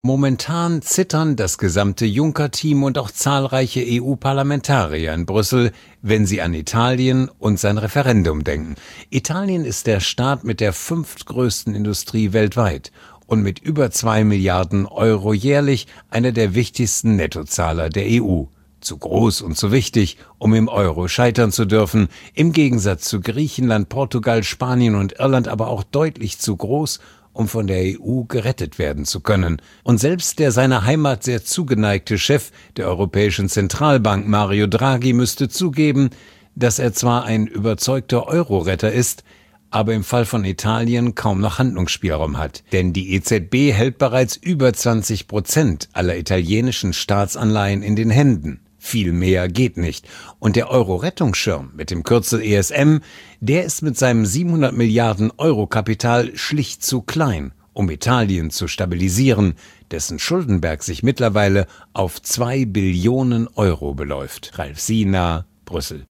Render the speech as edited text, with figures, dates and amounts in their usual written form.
Momentan zittern das gesamte Juncker-Team und auch zahlreiche EU-Parlamentarier in Brüssel, wenn sie an Italien und sein Referendum denken. Italien ist der Staat mit der fünftgrößten Industrie weltweit und mit über 2 Milliarden Euro jährlich einer der wichtigsten Nettozahler der EU. Zu groß und zu wichtig, um im Euro scheitern zu dürfen, im Gegensatz zu Griechenland, Portugal, Spanien und Irland aber auch deutlich zu groß, um von der EU gerettet werden zu können. Und selbst der seiner Heimat sehr zugeneigte Chef der Europäischen Zentralbank, Mario Draghi, müsste zugeben, dass er zwar ein überzeugter Euro-Retter ist, aber im Fall von Italien kaum noch Handlungsspielraum hat. Denn die EZB hält bereits über 20% aller italienischen Staatsanleihen in den Händen. Viel mehr geht nicht. Und der Euro-Rettungsschirm mit dem Kürzel ESM, der ist mit seinem 700 Milliarden Euro Kapital schlicht zu klein, um Italien zu stabilisieren, dessen Schuldenberg sich mittlerweile auf 2 Billionen Euro beläuft. Ralf Siener, Brüssel.